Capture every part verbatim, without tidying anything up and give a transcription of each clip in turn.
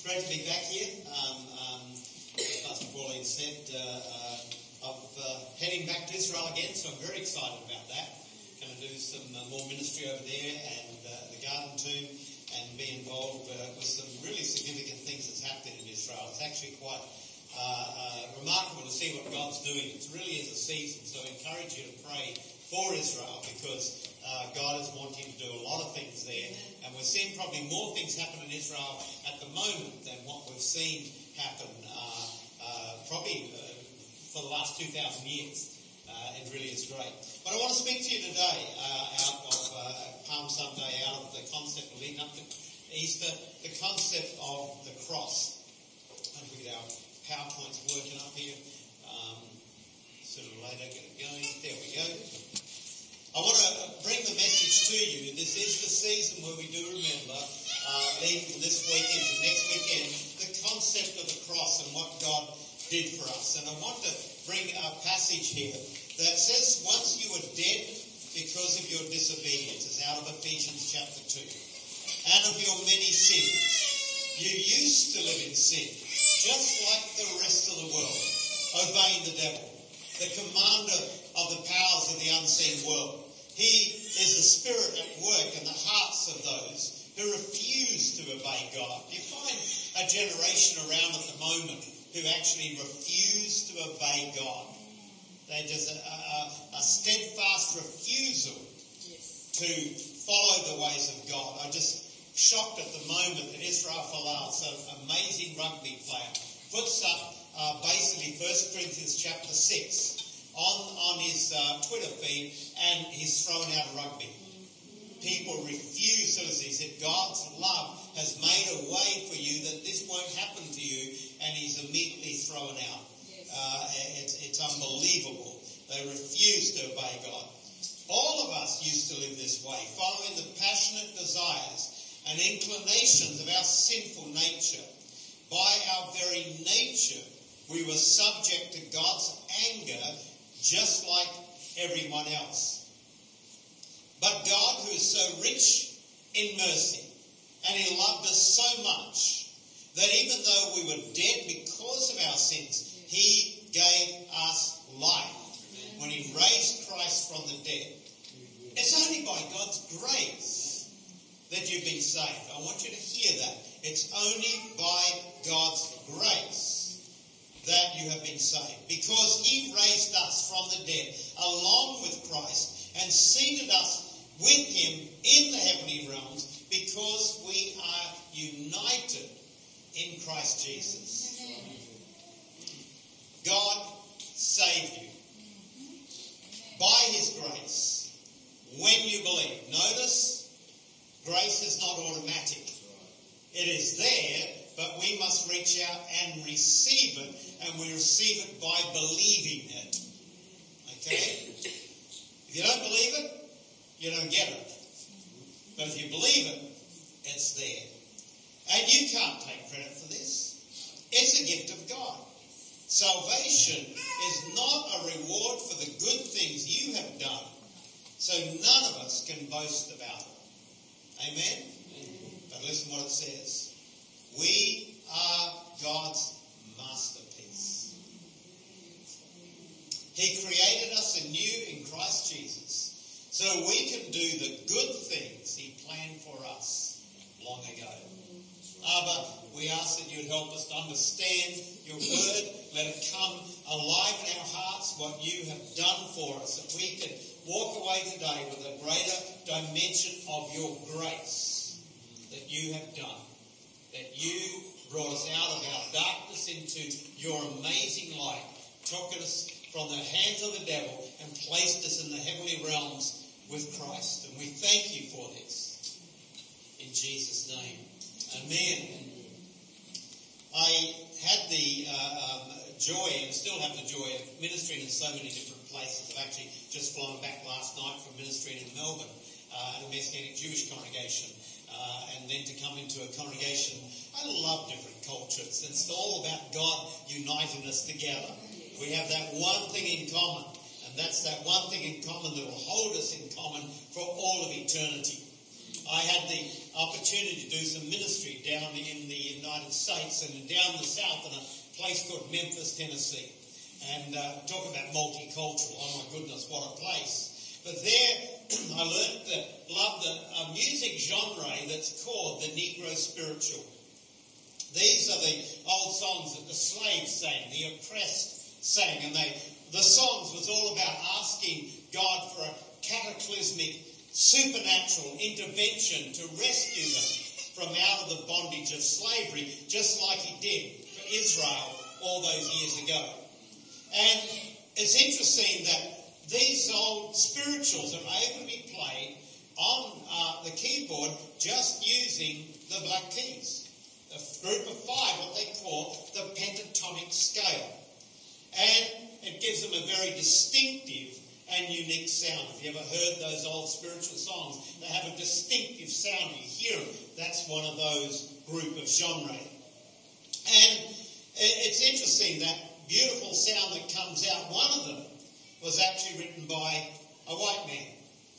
great to be back here. Um, um, as Pastor Pauline said, uh, uh, I'm uh, heading back to Israel again, so I'm very excited about that. Going to do some uh, more ministry over there and uh, the Garden Tomb, and be involved uh, with some really significant things that's happening in Israel. It's actually quite uh, uh, remarkable to see what God's doing. It really is a season, so I encourage you to pray for Israel, because uh, God is wanting to do a lot of things there, and we're seeing probably more things happen in Israel at the moment than what we've seen happen uh, uh, probably uh, for the last two thousand years. Uh, it really is great. But I want to speak to you today uh, out of uh, Palm Sunday, out of the concept of leading up to Easter, the concept of the cross. I don't think our PowerPoint's working up here. Um, sooner or later, get it going. There we go. I want to bring the message to you. This is the season where we do remember, uh, leading from this week into next weekend, the concept of the cross and what God did for us. And I want to bring a passage here that says, once you were dead because of your disobedience, it's out of Ephesians chapter two, and of your many sins. You used to live in sin, just like the rest of the world, obeying the devil, the commander of the powers of the unseen world. He is the spirit at work in the hearts of those who refuse to obey God. You find a generation around at the moment who actually refuse to obey God. They just a, a, a steadfast refusal to follow the ways of God. I'm just shocked at the moment that Israel Folau, an amazing rugby player, puts up uh, basically First Corinthians chapter six on, on his uh, Twitter feed, and he's thrown out of rugby. People refuse to listen. He said, God's love has made a way for you that this won't happen to you, and he's immediately thrown out. Yes. Uh, it's, it's unbelievable. They refuse to obey God. All of us used to live this way, following the passionate desires and inclinations of our sinful nature. By our very nature, we were subject to God's anger, just like everyone else. But God, who is so rich in mercy, and he loved us so much, that even though we were dead because of our sins, he gave us life when he raised Christ from the dead. It's only by God's grace that you've been saved. I want you to hear that. It's only by God's grace that you have been saved, because he raised us from the dead along with Christ and seated us with him in the heavenly realms, because we are united in Christ Jesus. God saved you by his grace when you believe. Notice, grace is not automatic. It is there, but we must reach out and receive it, and we receive it by believing it. Okay? If you don't believe it, you don't get it. But if you believe it, it's there. And you can't take credit for this. It's a gift of God. Salvation is not a reward for the good things you have done, so none of us can boast about it. Amen? But listen what it says. We are God's masterpiece. He created us anew in Christ Jesus so we can do the good things he planned for us long ago. Abba, we ask that you'd help us to understand your word. Let it come alive in our hearts, what you have done for us, that we can walk away today with a greater dimension of your grace that you have done. That you brought us out of our darkness into your amazing light, took us from the hands of the devil and placed us in the heavenly realms with Christ. And we thank you for this. In Jesus' name. Amen. I had the uh, um, joy, and still have the joy, of ministering in so many different places. I've actually just flown back last night from ministering in Melbourne uh, at a Messianic Jewish congregation. Uh, and then to come into a congregation. I love different cultures. It's all about God uniting us together. We have that one thing in common, and that's that one thing in common that will hold us in common for all of eternity. I had the opportunity to do some ministry down in the United States and down the south in a place called Memphis, Tennessee. And uh, talk about multicultural. Oh my goodness, what a place. But there I learned that love the a music genre that's called the Negro spiritual. These are the old songs that the slaves sang, the oppressed sang, and they the songs was all about asking God for a cataclysmic, supernatural intervention to rescue them from out of the bondage of slavery, just like he did for Israel all those years ago. And it's interesting that these old spirituals are able to be played on uh, the keyboard just using the black keys. A group of five, what they call the pentatonic scale. And it gives them a very distinctive and unique sound. If you ever heard those old spiritual songs, they have a distinctive sound. You hear them. That's one of those group of genre. And it's interesting, that beautiful sound that comes out, one of them was actually written by a white man.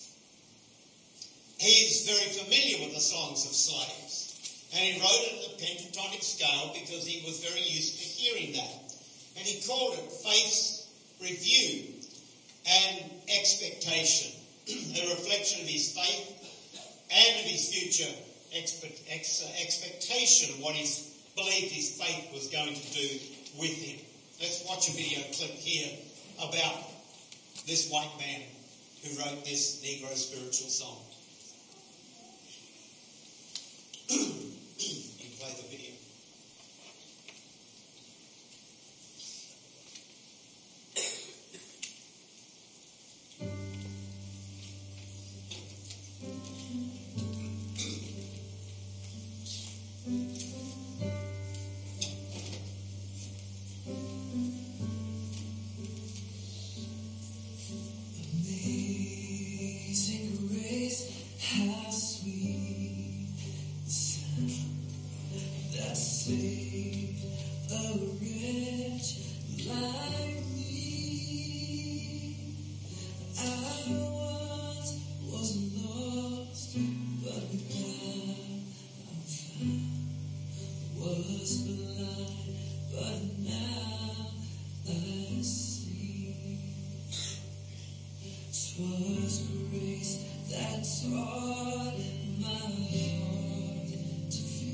He's very familiar with the songs of slaves. And he wrote it in the pentatonic scale because he was very used to hearing that. And he called it Faith's Review and Expectation, a reflection of his faith and of his future expect, ex, uh, expectation of what he believed his faith was going to do with him. Let's watch a video clip here about this white man who wrote this Negro spiritual song. You play the video.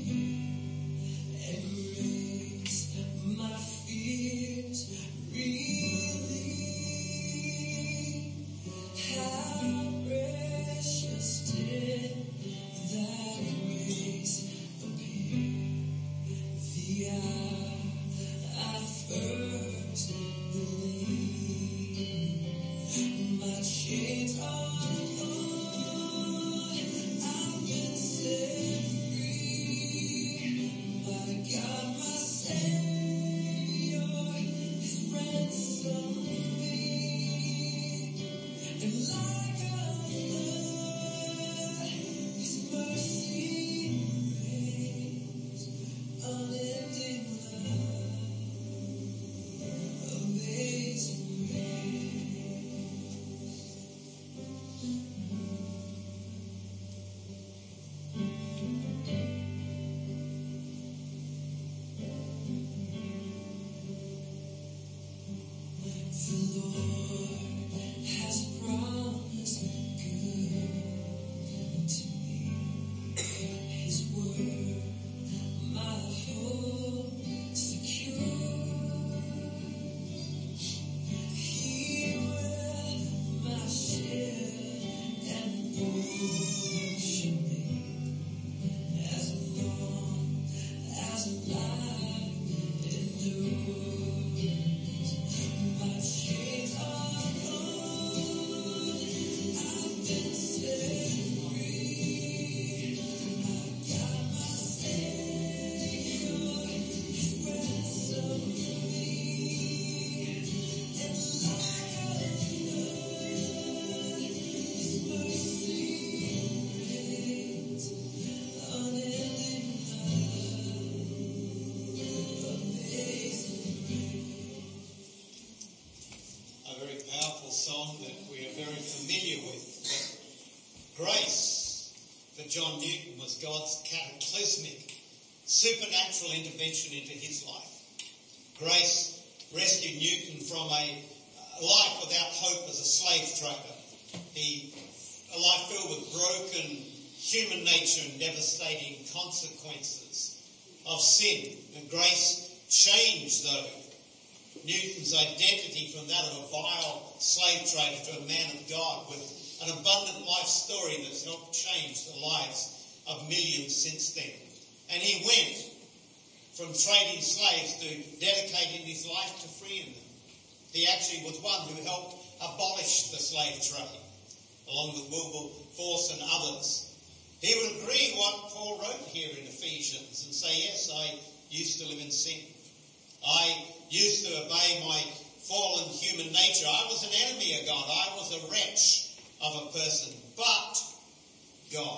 My fears John Newton was God's cataclysmic, supernatural intervention into his life. Grace rescued Newton from a life without hope as a slave trader. He, a life filled with broken human nature and devastating consequences of sin. And grace changed, though, Newton's identity from that of a vile slave trader to a man of God with an abundant life story that's helped change the lives of millions since then. And he went from trading slaves to dedicating his life to freeing them. He actually was one who helped abolish the slave trade, along with Wilberforce and others. He would agree what Paul wrote here in Ephesians and say, yes, I used to live in sin. I used to obey my fallen human nature. I was an enemy of God. I was a wretch of a person. But God,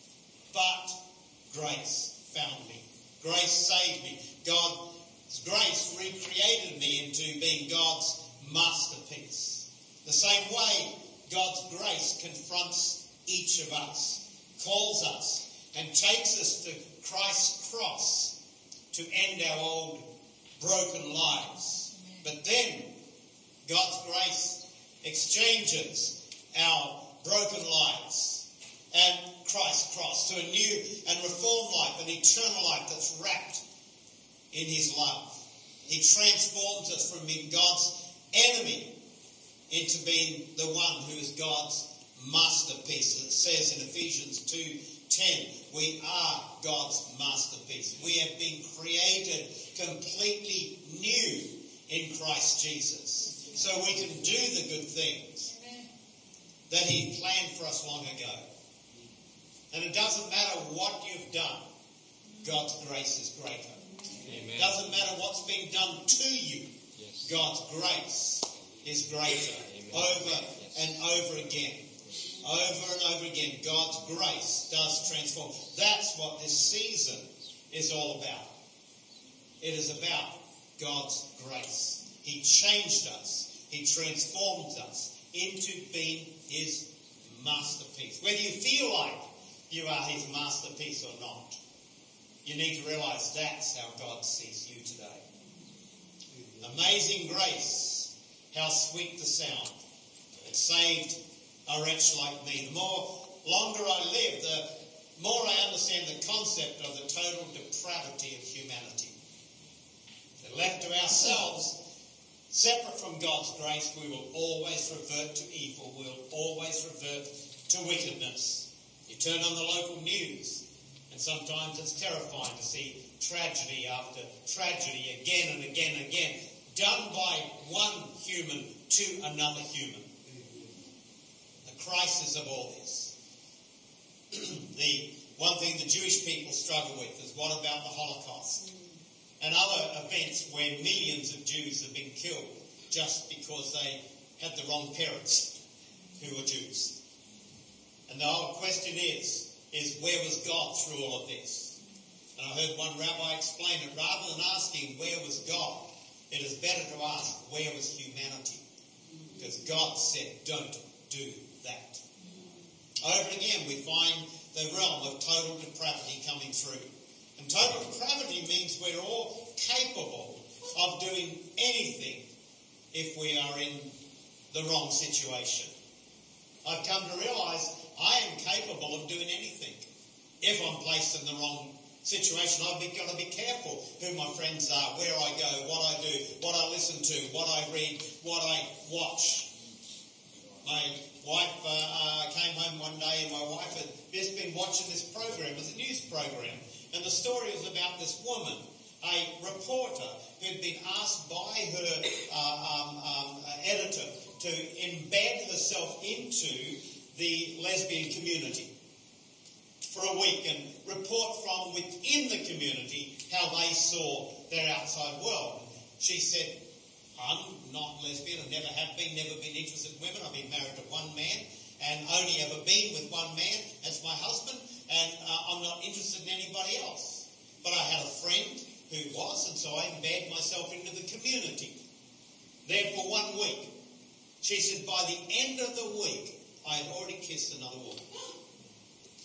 but grace found me. Grace saved me. God's grace recreated me into being God's masterpiece. The same way God's grace confronts each of us, calls us, and takes us to Christ's cross to end our old broken lives. But then God's grace exchanges our broken lives and Christ's cross to a new and reformed life, an eternal life that's wrapped in his love. He transforms us from being God's enemy into being the one who is God's masterpiece. It says in Ephesians two ten, we are God's masterpiece. We have been created completely new in Christ Jesus, so we can do the good things that he planned for us long ago. And it doesn't matter what you've done, God's grace is greater. Amen. It doesn't matter what's been done to you, yes. God's grace is greater. Amen. Over yes. and over again. Over and over again, God's grace does transform. That's what this season is all about. It is about God's grace. He changed us. He transformed us into being his masterpiece. Whether you feel like you are his masterpiece or not, you need to realize that's how God sees you today. Amazing grace, how sweet the sound. It saved a wretch like me. The more longer I live, the more I understand the concept of the total depravity of humanity. If left to ourselves, separate from God's grace, we will always revert to evil. We will always revert to wickedness. You turn on the local news, and sometimes it's terrifying to see tragedy after tragedy again and again and again, done by one human to another human. The crisis of all this. The one thing the Jewish people struggle with is, what about the Holocaust and other events where millions of Jews have been killed just because they had the wrong parents who were Jews? And the whole question is, is where was God through all of this? And I heard one rabbi explain it, rather than asking where was God, it is better to ask where was humanity? Because God said, don't do that. Over again, we find the realm of total depravity coming through. And total depravity means we're all capable of doing anything if we are in the wrong situation. I've come to realise I am capable of doing anything if I'm placed in the wrong situation. I've got to be careful who my friends are, where I go, what I do, what I listen to, what I read, what I watch. My wife uh, uh, came home one day and my wife had just been watching this program. It was a news program, and the story was about this woman, a reporter who'd been asked by her uh, um, um, editor to embed herself into the lesbian community for a week and report from within the community how they saw their outside world. She said, I'm not lesbian, I never have been, never been interested in women. I've been married to one man and only ever been with one man as my husband, and uh, I'm not interested in anybody else. But I had a friend who was, and so I embedded myself into the community. There for one week. She said, by the end of the week, I had already kissed another woman.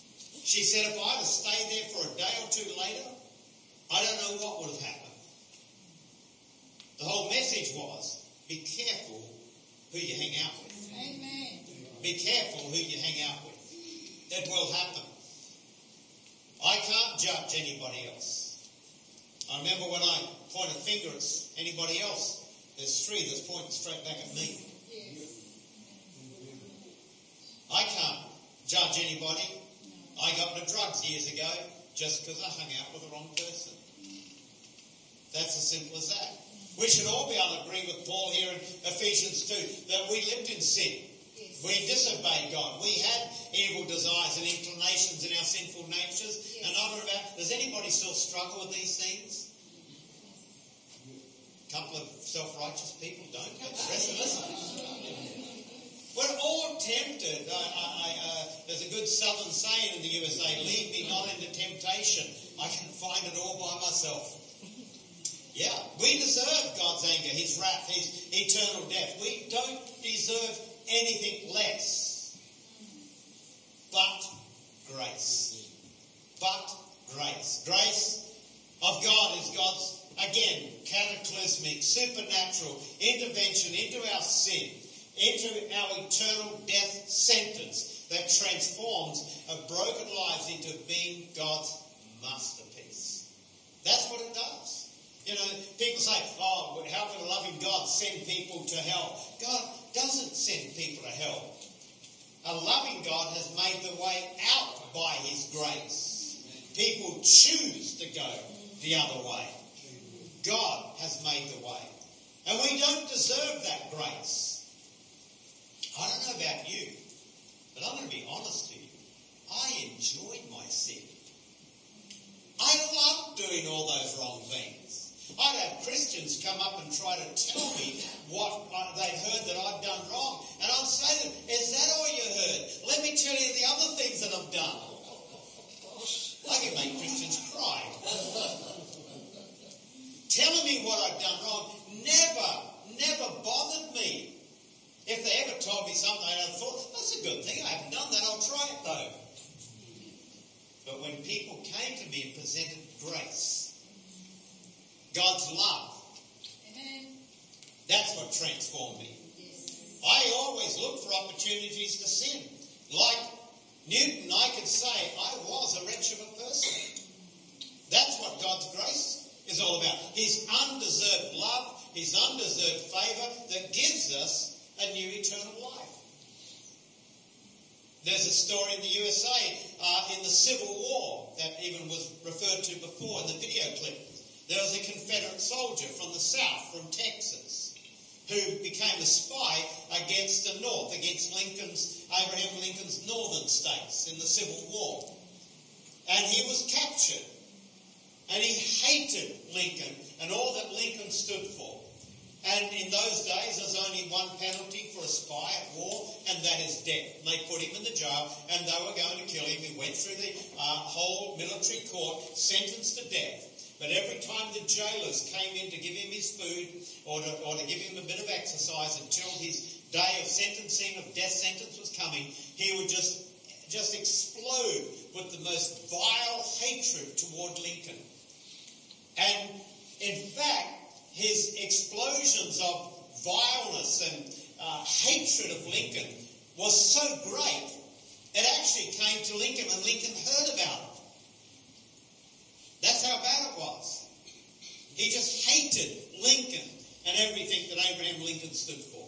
She said if I'd have stayed there for a day or two later, I don't know what would have happened. The whole message was, be careful who you hang out with. Amen. Be careful who you hang out with. It will happen. I can't judge anybody else. I remember when I point a finger at anybody else, there's three that's pointing straight back at me. Yes. I can't judge anybody. I got into drugs years ago just because I hung out with the wrong person. That's as simple as that. We should all be able to agree with Paul here in Ephesians two that we lived in sin. Yes. We disobeyed God. We had evil desires and inclinations in our sinful natures. Yes. And on and about. Does anybody still struggle with these things? A couple of self-righteous people don't, but the rest of us. We're all tempted. I, I, I, uh, there's a good southern saying in the U S A, lead me not into temptation. I can find it all by myself. Yeah, we deserve God's anger, His wrath, His eternal death. We don't deserve anything less. But grace. But grace. Grace of God is God's, again, cataclysmic, supernatural intervention into our sin, into our eternal death sentence that transforms our broken lives into being God's masterpiece. That's what it does. You know, people say, oh, how can a loving God send people to hell? God doesn't send people to hell. A loving God has made the way out by His grace. People choose to go the other way. God has made the way. And we don't deserve that grace. I don't know about you, but I'm going to be honest to you. I enjoyed my sin. I loved doing all those wrong things. I'd have Christians come up and try to tell me what they've heard that I've done wrong. And I'd say to them, is that all you heard? Let me tell you the other things that I've done. I can make Christians cry. Telling me what I've done wrong never, never bothered me. If they ever told me something, I'd have thought, that's a good thing. I haven't done that. I'll try it though. But when people came to me and presented grace, God's love, Amen. That's what transformed me. Yes. I always look for opportunities to sin. Like Newton, I could say I was a wretch of a person. That's what God's grace is all about. His undeserved love, His undeserved favour that gives us a new eternal life. There's a story in the U S A uh, in the Civil War that even was referred to before in the video clip. There was a Confederate soldier from the South, from Texas, who became a spy against the North, against Lincoln's, Abraham Lincoln's northern states in the Civil War. And he was captured. And he hated Lincoln and all that Lincoln stood for. And in those days, there's only one penalty for a spy at war, and that is death. And they put him in the jail, and they were going to kill him. He went through the uh, whole military court, sentenced to death. But every time the jailers came in to give him his food or to, or to give him a bit of exercise until his day of sentencing, of death sentence was coming, he would just, just explode with the most vile hatred toward Lincoln. And in fact, his explosions of vileness and uh, hatred of Lincoln was so great, it actually came to Lincoln and Lincoln heard about it. That's how bad it was. He just hated Lincoln and everything that Abraham Lincoln stood for.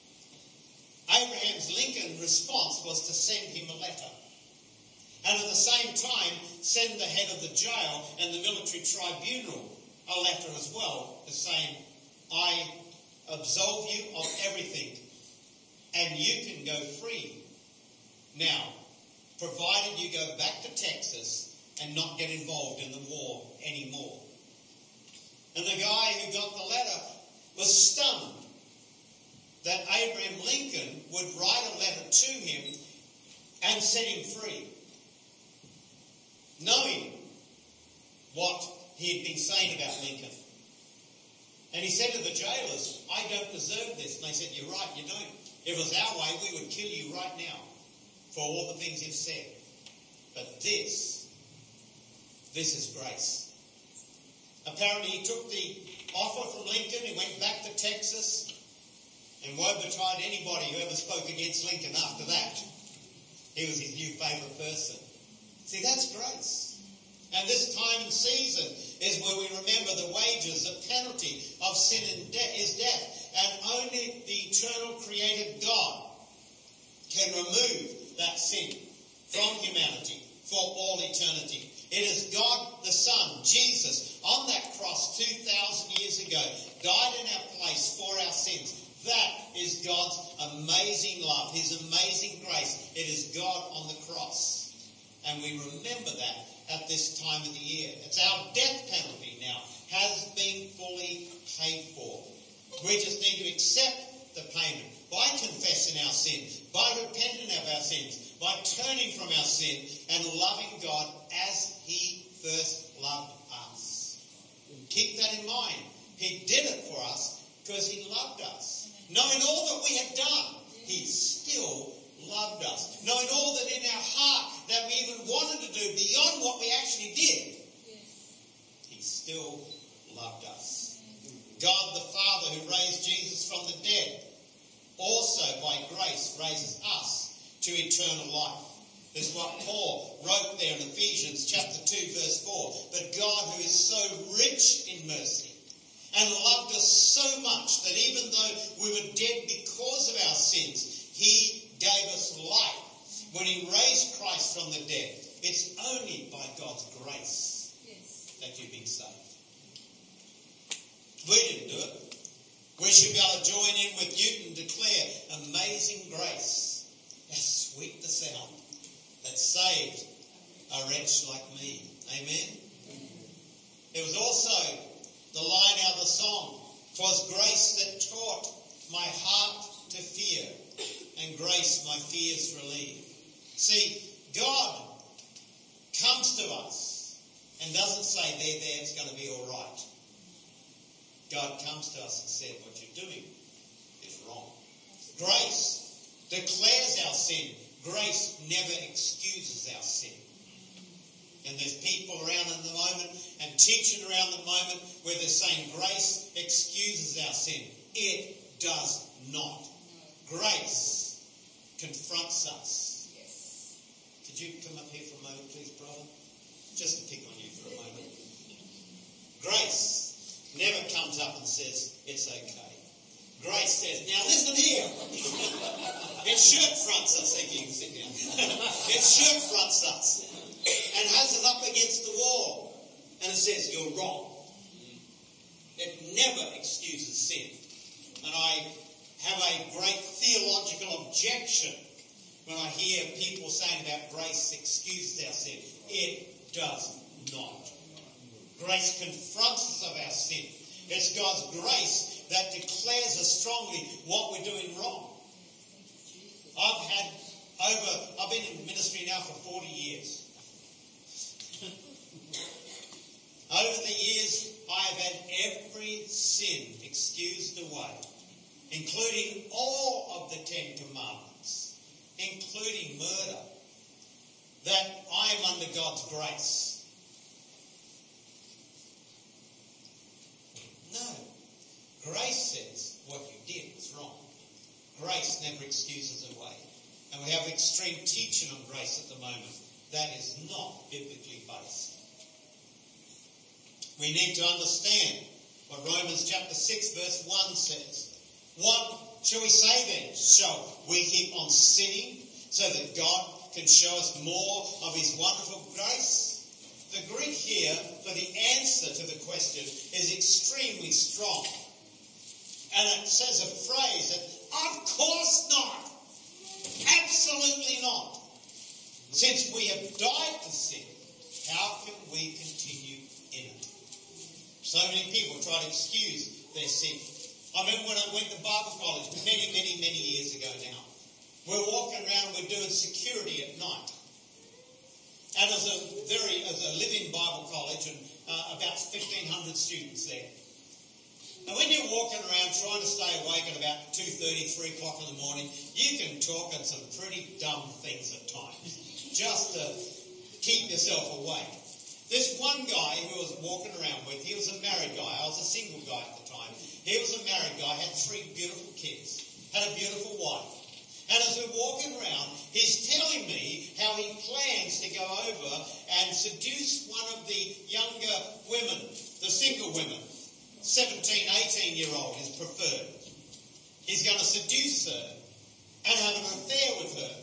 Abraham's Lincoln response was to send him a letter. And at the same time, send the head of the jail and the military tribunal a letter as well, saying, I absolve you of everything, and you can go free now, provided you go back to Texas and not get involved in the war anymore. And the guy who got the letter was stunned that Abraham Lincoln would write a letter to him and set him free, knowing what he had been saying about Lincoln. And he said to the jailers, I don't deserve this. And they said, you're right, you don't. If it was our way, we would kill you right now for all the things you've said. But this, this is grace. Apparently he took the offer from Lincoln, he went back to Texas, and woe betide anybody who ever spoke against Lincoln after that. He was his new favourite person. See, that's grace. And this time and season is where we remember the wages, the penalty of sin and de- is death. And only the eternal created God can remove that sin from humanity for all eternity. It is God the Son, Jesus, on that cross two thousand years ago, died in our place for our sins. That is God's amazing love, his amazing grace. It is God on the cross. And we remember that at this time of the year. It's our death penalty now has been fully paid for. We just need to accept the payment by confessing our sin, by repenting of our sins, by turning from our sin and loving God as he first loved us. Keep that in mind. He did it for us because he loved us. Knowing all that we had done, he still loved us. Knowing all that in our heart that we even wanted to do beyond what we actually did, he still loved us. God the Father who raised Jesus from the dead also by grace raises us to eternal life. This is what Paul wrote there in Ephesians chapter two verse four. But God who is so rich in mercy and loved us so much that even though we were dead because of our sins, he gave us life when he raised Christ from the dead. It's only by God's grace yes. that you've been saved. We didn't do it. We should be able to join in with Newton and declare amazing grace. How sweet the sound that saved a wretch like me. Amen? There was also the line out of the song, "'Twas grace that taught my heart to fear, and grace my fears relieve." See, God comes to us and doesn't say, there, there, it's going to be all right. God comes to us and said, what you're doing is wrong. Grace declares our sin. Grace never excuses our sin. And there's people around at the moment and teaching around the moment where they're saying grace excuses our sin. It does not. Grace confronts us. Yes. Could you come up here for a moment, please, brother? Just to pick on you for a moment. Grace never comes up and says, it's okay. Grace says, now listen here. It shirt fronts us. Thank you, you can sit down. It shirt fronts us and has us up against the wall. And it says, you're wrong. It never excuses sin. And I have a great theological objection when I hear people saying about grace excuses our sin. It does not. Grace confronts us of our sin. It's God's grace that declares us strongly what we're doing wrong. I've had over, I've been in ministry now for forty years. Over the years, I have had every sin excused away, including all of the Ten Commandments, including murder, that I am under God's grace. No. Grace says what you did was wrong. Grace never excuses away. And we have extreme teaching on grace at the moment. That is not biblically based. We need to understand what Romans chapter six verse one says. What shall we say then? Shall we keep on sinning so that God can show us more of his wonderful grace? The Greek here for the answer to the question is extremely strong. And it says a phrase that, of course not. Absolutely not. Since we have died to sin, how can we continue in it? So many people try to excuse their sin. I remember when I went to Bible college many, many, many years ago now. We're walking around and we're doing security at night. And there's a very, as a living Bible college and uh, about fifteen hundred students there. And when you're walking around trying to stay awake at about two thirty, three o'clock in the morning, you can talk on some pretty dumb things at times. Just to keep yourself away. This one guy who I was walking around with, he was a married guy. I was a single guy at the time. He was a married guy, had three beautiful kids, had a beautiful wife. And as we're walking around, he's telling me how he plans to go over and seduce one of the younger women, the single women. seventeen, eighteen year old is preferred. He's going to seduce her and have an affair with her.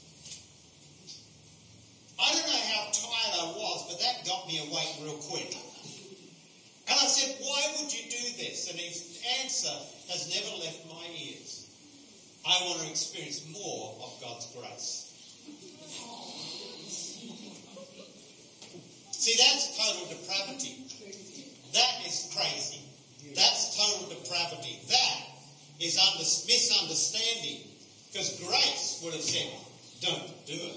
I don't know how tired I was, but that got me awake real quick. And I said, why would you do this? And his answer has never left my ears. I want to experience more of God's grace. See, that's total depravity. That is crazy. That's total depravity. That is under, misunderstanding. Because grace would have said, don't do it.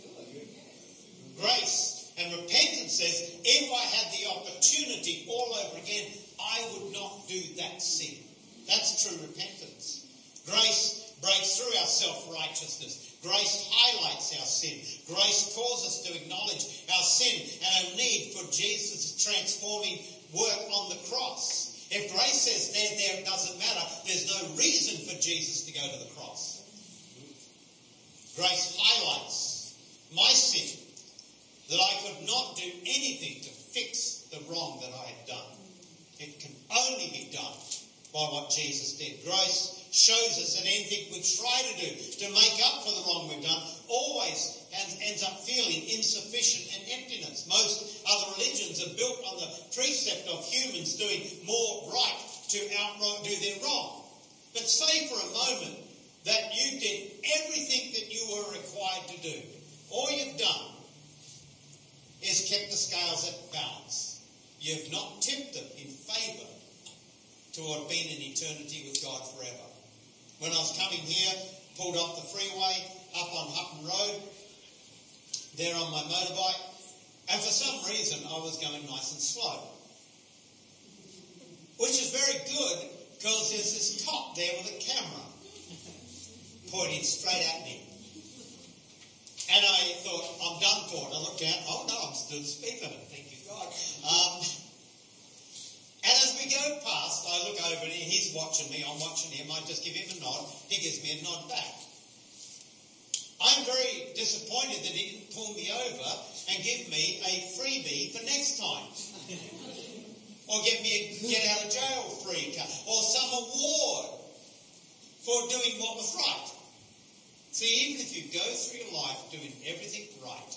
Grace and repentance says, if I had the opportunity all over again, I would not do that sin. That's true repentance. Grace breaks through our self-righteousness. Grace highlights our sin. Grace calls us to acknowledge our sin and our need for Jesus' transforming work on the cross. If grace says there, there, it doesn't matter, there's no reason for Jesus to go to the cross. Grace highlights my sin, that I could not do anything to fix the wrong that I had done. It can only be done by what Jesus did. Grace shows us that anything we try to do to make up for the wrong we've done always ends up feeling insufficient and emptiness. Most other religions are built on the precept of humans doing more right to outdo their wrong. But say for a moment that you did everything that you were required to do. All you've done is kept the scales at balance. You've not tipped them in favour toward being in eternity with God forever. When I was coming here, pulled off the freeway, up on Hutton Road, there on my motorbike, and for some reason I was going nice and slow. Which is very good, because there's this cop there with a camera pointing straight at me. And I thought, I'm done for it. I looked down, oh no, I'm still the speed limit, thank you God. Um, and as we go past, I look over and he's watching me, I'm watching him, I just give him a nod, he gives me a nod back. I'm very disappointed that he didn't pull me over and give me a freebie for next time. Or give me a get out of jail free card, or some award for doing what was right. See, even if you go through your life doing everything right,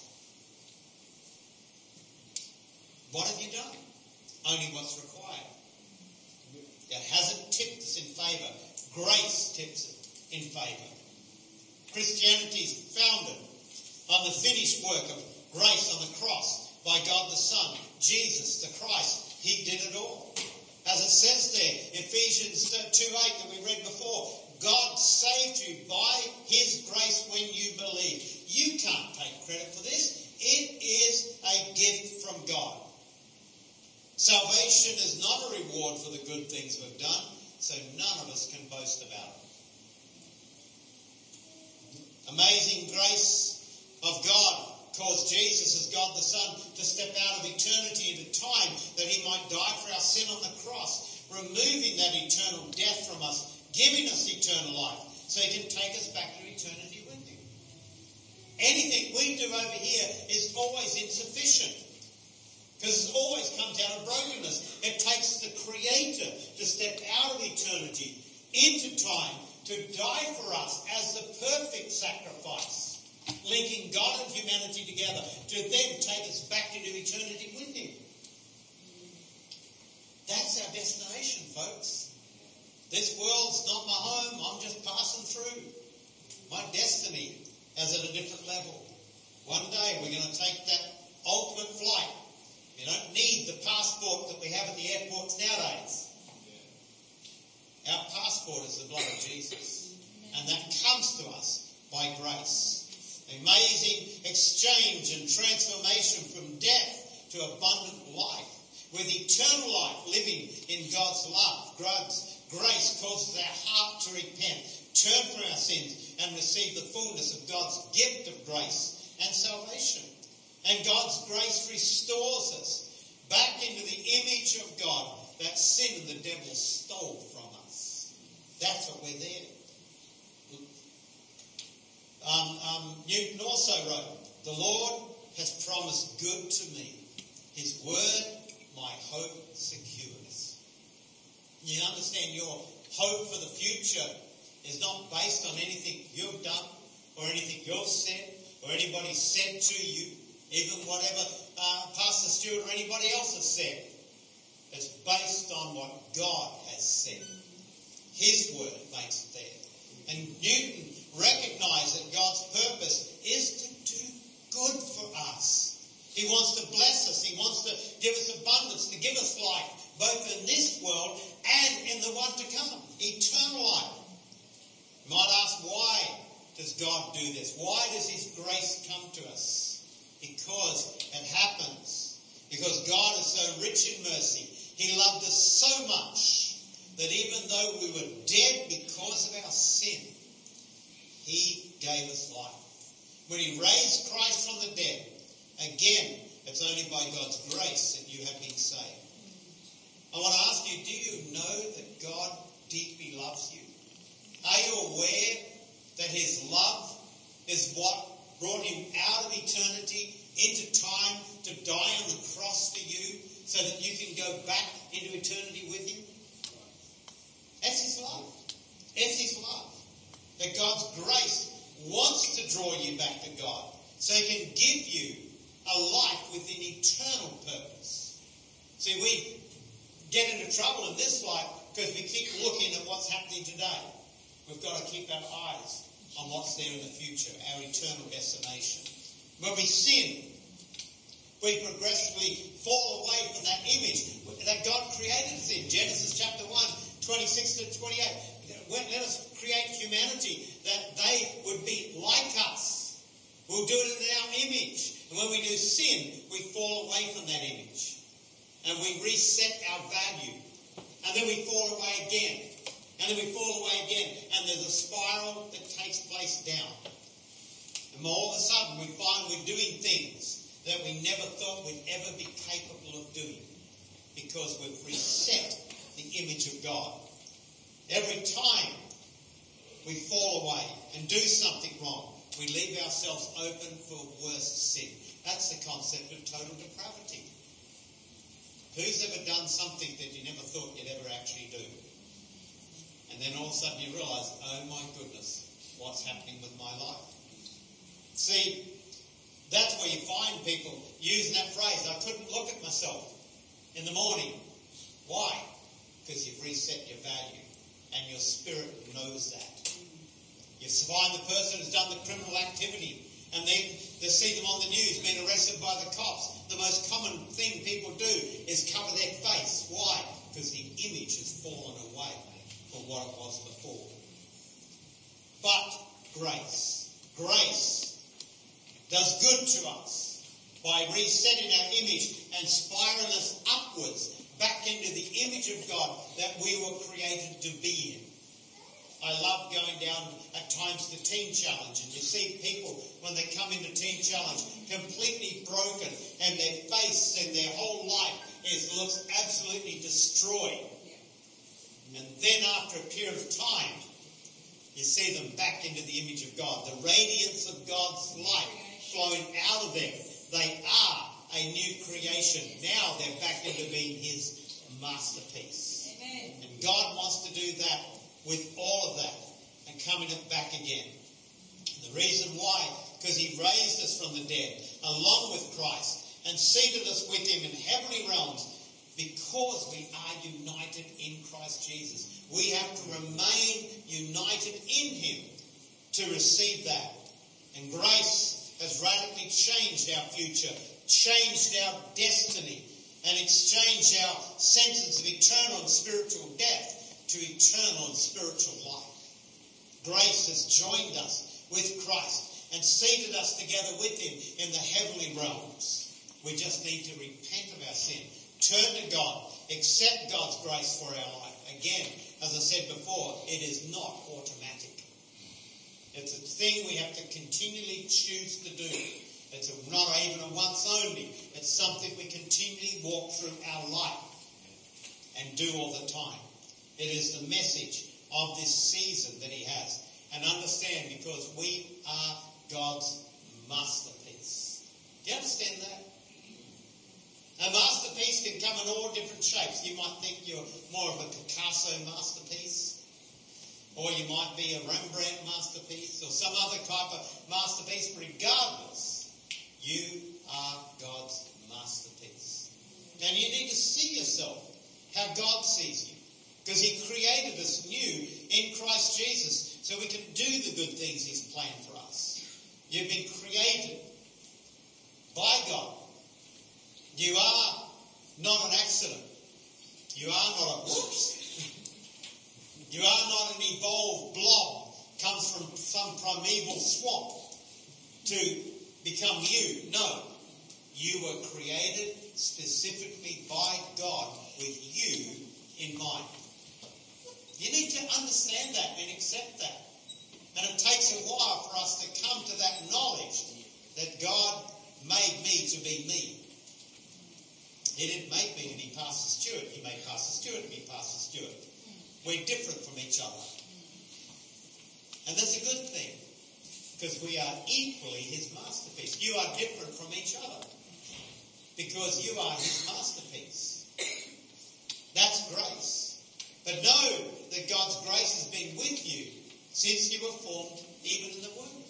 what have you done? Only what's required. It hasn't tipped us in favour. Grace tips it in favour. Christianity is founded on the finished work of grace on the cross by God the Son, Jesus the Christ. He did it all. As it says there, Ephesians two eight that we read before, God saved you by his grace when you believe. You can't take credit for this. It is a gift from God. Salvation is not a reward for the good things we've done, so none of us can boast about it. Amazing grace of God caused Jesus as God the Son to step out of eternity into time that he might die for our sin on the cross, removing that eternal death from us, giving us eternal life so he can take us back to eternity with him. Anything we do over here is always insufficient because it always comes out of brokenness. It takes the Creator to step out of eternity into time to die for us as the perfect sacrifice, linking God and humanity together to then take us back into eternity with him. That's our destination, folks. This world's not my home. I'm just passing through. My destiny is at a different level. One day we're going to take that ultimate flight. You don't need the passport that we have at the airports nowadays. Our passport is the blood of Jesus. And that comes to us by grace. Amazing exchange and transformation from death to abundant life. With eternal life living in God's love. God's grace causes our heart to repent, turn from our sins, and receive the fullness of God's gift of grace and salvation. And God's grace restores us back into the image of God that sin and the devil stole from us. That's what we're there. Um, um, Newton also wrote, "The Lord has promised good to me. His word my hope secures." You understand, your hope for the future is not based on anything you've done or anything you've said or anybody said to you, even whatever uh, Pastor Stewart or anybody else has said. It's based on what God has said. His word makes it there. And Newton recognized that God's purpose is to do good for us. He wants to bless us. He wants to give us abundance, to give us life, both in this world and in the one to come, eternal life. You might ask, why does God do this? Why does His grace come to us? Because it happens. Because God is so rich in mercy. He loved us so much that even though we were dead because of our sin, He gave us life. When He raised Christ from the dead, again, it's only by God's grace that you have been saved. I want to ask you, do you know that God deeply loves you? Are you aware that His love is what brought Him out of eternity into time to die on the cross for you so that you can go back into eternity with Him? That's His love. It's His love. That God's grace wants to draw you back to God so He can give you a life with an eternal purpose. See, we get into trouble in this life because we keep looking at what's happening today. We've got to keep our eyes on what's there in the future, our eternal destination. When we sin, we progressively fall away from that image that God created us in. Genesis chapter one, twenty-six to twenty-eight. Let us create humanity that they would be like us. We'll do it in our image. And when we do sin, we fall away from that image. And we reset our value. And then we fall away again. And then we fall away again. And there's a spiral that takes place down. And all of a sudden we find we're doing things that we never thought we'd ever be capable of doing. Because we've reset the image of God. Every time we fall away and do something wrong, we leave ourselves open for worse sin. That's the concept of total depravity. Who's ever done something that you never thought you'd ever actually do? And then all of a sudden you realise, oh my goodness, what's happening with my life? See, that's where you find people using that phrase, I couldn't look at myself in the morning. Why? Because you've reset your value and your spirit knows that. You find the person who's done the criminal activity and they, they see them on the news being arrested by the cops. The most common thing people do is cover their face. Why? Because the image has fallen away from what it was before. But grace, grace does good to us by resetting our image and spiraling us upwards back into the image of God that we were created to be in. I love going down at times to Teen Challenge, and you see people when they come into Teen Challenge completely broken, and their face and their whole life is looks absolutely destroyed. And then after a period of time, you see them back into the image of God, the radiance of God's light flowing out of them. They are a new creation. Now they're back into being His masterpiece. Amen. And God wants to do that with all of that and coming it back again. The reason why, because He raised us from the dead along with Christ and seated us with Him in heavenly realms because we are united in Christ Jesus. We have to remain united in Him to receive that. And grace has radically changed our future, changed our destiny, and exchanged our sentence of eternal and spiritual death to eternal and spiritual life. Grace has joined us with Christ and seated us together with Him in the heavenly realms. We just need to repent of our sin, turn to God, accept God's grace for our life. Again, as I said before, it is not automatic. It's a thing we have to continually choose to do. It's a, not even a once only. It's something we continually walk through our life and do all the time. It is the message of this season that he has. And understand, because we are God's masterpiece. Do you understand that? A masterpiece can come in all different shapes. You might think you're more of a Picasso masterpiece, or you might be a Rembrandt masterpiece, or some other type of masterpiece. Regardless, you are God's masterpiece. And you need to see yourself how God sees you, because he created us new in Christ Jesus so we can do the good things he's planned for us. You've been created by God. You are not an accident. You are not a whoops. You are not an evolved blob, comes from some primeval swamp to become you. No. You were created specifically by God with you in mind. You need to understand that and accept that. And it takes a while for us to come to that knowledge that God made me to be me. He didn't make me to be Pastor Stuart. He made Pastor Stuart to be Pastor Stuart. We're different from each other. And that's a good thing, because we are equally his masterpiece. You are different from each other because you are his masterpiece. That's grace. But know that God's grace has been with you since you were formed even in the womb.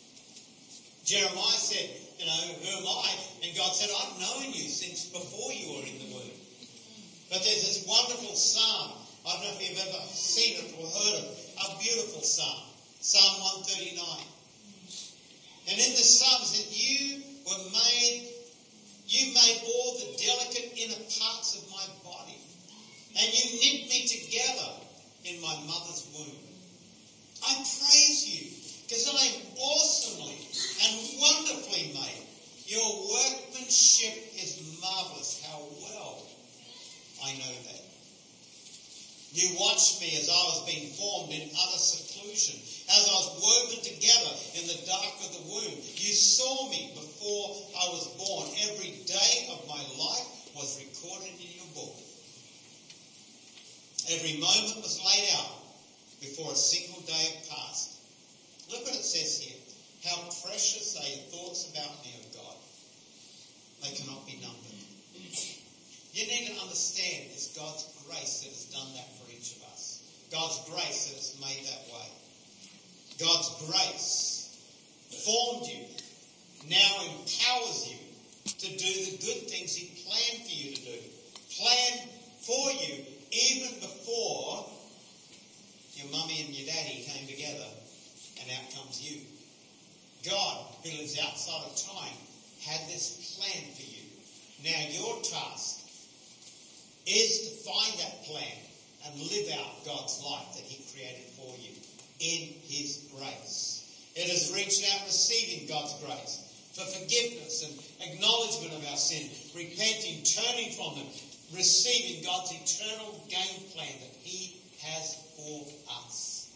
Jeremiah said, you know, who am I? And God said, I've known you since before you were in the womb. But there's this wonderful psalm. I don't know if you've ever seen it or heard it. A beautiful psalm. Psalm one thirty-nine. And in this psalm it said, you were made, you made all the delicate inner parts of my body. And you knit me together in my mother's womb. I praise you, because I am awesomely and wonderfully made. Your workmanship is marvelous. How well I know that. You watched me as I was being formed in utter seclusion, as I was woven together in the dark of the womb. You saw me before I was born. Every day of my life was recorded in your book. Every moment was laid out before a single day had passed. Look what it says here. How precious are your thoughts about me, O God. They cannot be numbered. You need to understand it's God's grace that has done that for each of us. God's grace that has made that way. God's grace formed you, now empowers you to do the good things he planned for you to do. Planned for you even before your mummy and your daddy came together, and out comes you. God, who lives outside of time, had this plan for you. Now your task is to find that plan and live out God's life that he created for you in his grace. It is reaching out and receiving God's grace for forgiveness and acknowledgement of our sin, repenting, turning from them, receiving God's eternal game plan that he has for us.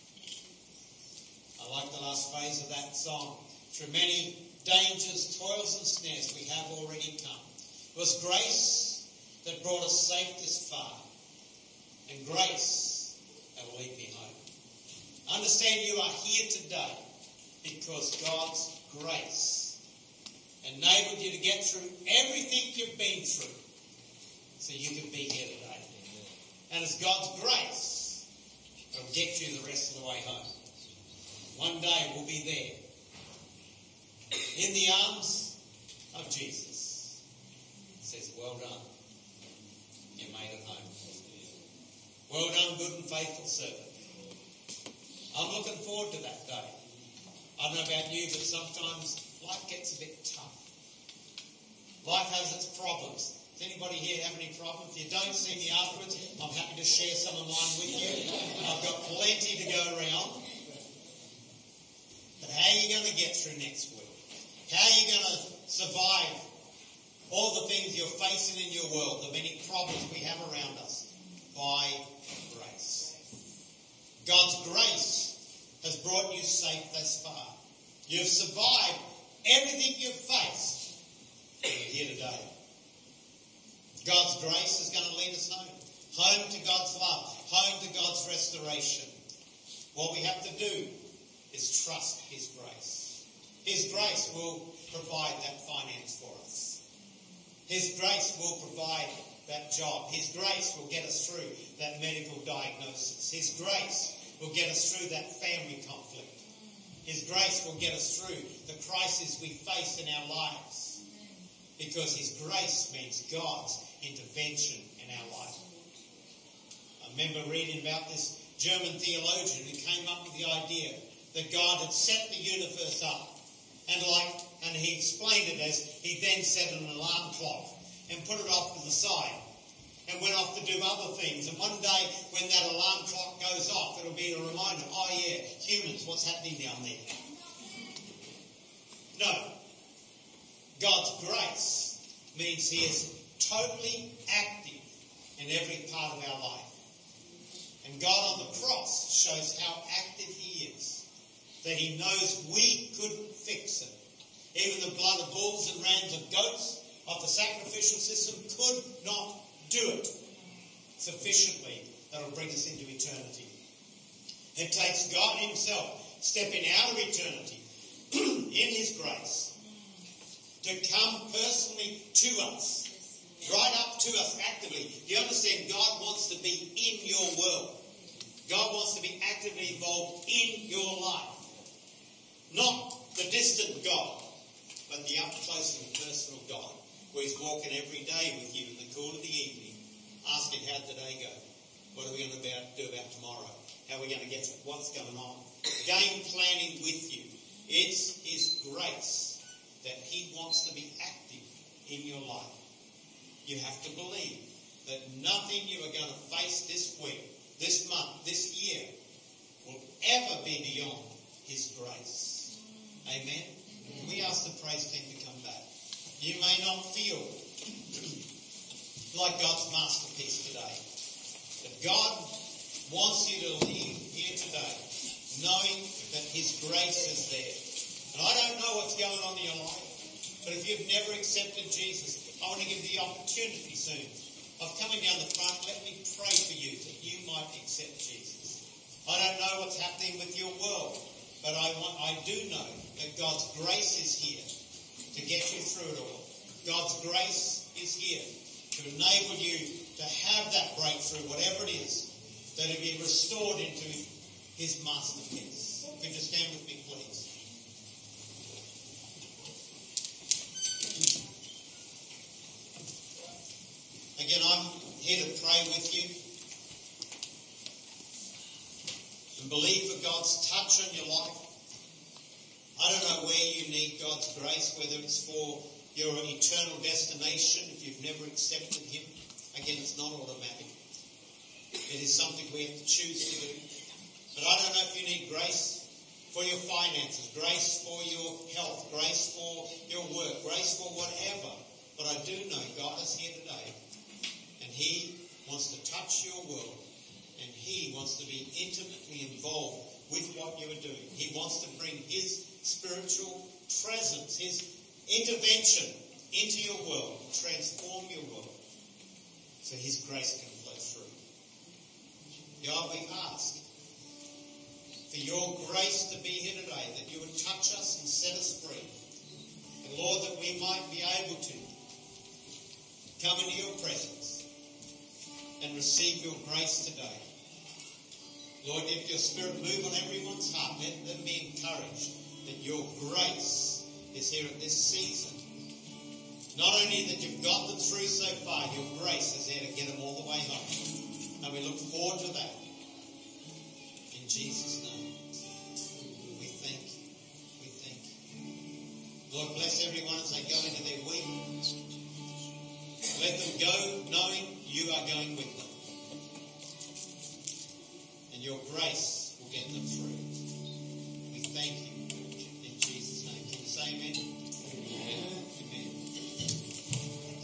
I like the last phrase of that song. Through many dangers, toils and snares we have already come. It was grace that brought us safe this far, and grace that will lead me home. Understand you are here today because God's grace enabled you to get through everything you've been through so you can be here today. And it's God's grace that will get you the rest of the way home. One day we'll be there in the arms of Jesus. It says, well done. You made it home. Well done, good and faithful servant. I'm looking forward to that day. I don't know about you, but sometimes life gets a bit tough. Life has its problems. Does anybody here have any problems? If you don't see me afterwards, I'm happy to share some of mine with you. I've got plenty to go around. But how are you going to get through next week? How are you going to survive all the things you're facing in your world, the many problems we have around us? By grace. God's grace has brought you safe thus far. You've survived everything you've faced, you're here today. God's grace is going to lead us home. Home to God's love. Home to God's restoration. What we have to do is trust His grace. His grace will provide that finance for us. His grace will provide that job. His grace will get us through that medical diagnosis. His grace will get us through that family conflict. His grace will get us through the crises we face in our lives. Because His grace means God's intervention in our life. I remember reading about this German theologian who came up with the idea that God had set the universe up, and like, and he explained it as he then set an alarm clock and put it off to the side and went off to do other things. And one day when that alarm clock goes off, it'll be a reminder, oh yeah, humans, what's happening down there? No. God's grace means He is totally active in every part of our life. And God on the cross shows how active He is. That He knows we couldn't fix it. Even the blood of bulls and rams of goats of the sacrificial system could not do it sufficiently that will bring us into eternity. It takes God Himself stepping out of eternity in His grace to come personally to us, right up to us actively. Do you understand? God wants to be in your world. God wants to be actively involved in your life. Not the distant God, but the up-close and personal God, where He's walking every day with you in the cool of the evening, asking, how'd today go? What are we going to do about tomorrow? How are we going to get to what's going on? Game planning with you. It's His grace that He wants to be active in your life. You have to believe that nothing you are going to face this week, this month, this year, will ever be beyond His grace. Amen? We ask the praise team to come back. You may not feel like God's masterpiece today, but God wants you to leave here today knowing that His grace is there. And I don't know what's going on in your life, but if you've never accepted Jesus, I want to give you the opportunity soon of coming down the front. Let me pray for you that you might accept Jesus. I don't know what's happening with your world, but I want, I do know that God's grace is here to get you through it all. God's grace is here to enable you to have that breakthrough, whatever it is, that it be restored into His masterpiece. Could you stand with me, please? Again, I'm here to pray with you and believe for God's touch on your life. I don't know where you need God's grace, whether it's for your eternal destination, if you've never accepted Him. Again, it's not automatic. It is something we have to choose to do. But I don't know if you need grace for your finances, grace for your health, grace for your work, grace for whatever. But I do know God is here today, and He wants to touch your world, and He wants to be intimately involved with what you are doing. He wants to bring His spiritual presence, His intervention into your world, transform your world, so His grace can flow through. God, we ask for your grace to be here today, that you would touch us and set us free. And Lord, that we might be able to come into your presence and receive your grace today. Lord, if your Spirit move on everyone's heart, let them be encouraged that your grace is here at this season. Not only that you've got them through so far, your grace is there to get them all the way home. And we look forward to that. In Jesus' name, we thank you. We thank you. Lord, bless everyone as they go into their week. Let them go knowing you are going with them. And your grace will get them through. We thank you.